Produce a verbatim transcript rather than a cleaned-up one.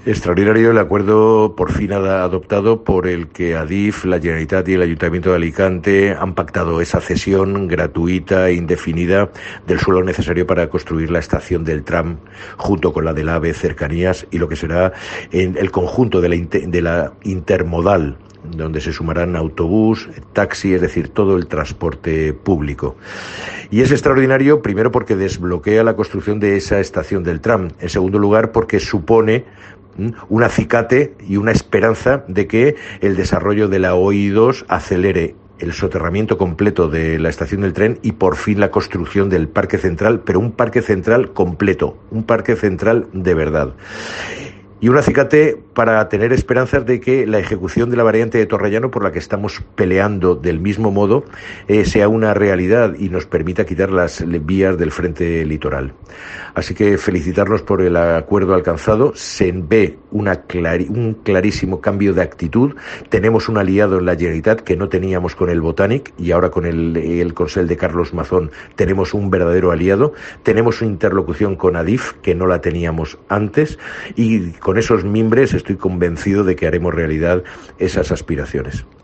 Extraordinario el acuerdo por fin adoptado por el que Adif, la Generalitat y el Ayuntamiento de Alicante han pactado esa cesión gratuita e indefinida del suelo necesario para construir la estación del tram junto con la del AVE Cercanías y lo que será en el conjunto de la, inter, de la intermodal, donde se sumarán autobús, taxi, es decir, todo el transporte público. Y es extraordinario, primero, porque desbloquea la construcción de esa estación del tram. En segundo lugar, porque supone un acicate y una esperanza de que el desarrollo de la O I dos acelere el soterramiento completo de la estación del tren y por fin la construcción del parque central, pero un parque central completo, un parque central de verdad. Y un acicate para tener esperanzas de que la ejecución de la variante de Torrellano, por la que estamos peleando del mismo modo, eh, sea una realidad y nos permita quitar las vías del frente litoral. Así que felicitarnos por el acuerdo alcanzado. Se ve una clari- un clarísimo cambio de actitud. Tenemos un aliado en la Generalitat que no teníamos con el Botànic y ahora con el, el Consell de Carlos Mazón tenemos un verdadero aliado. Tenemos una interlocución con Adif que no la teníamos antes y con esos mimbres estoy convencido de que haremos realidad esas aspiraciones.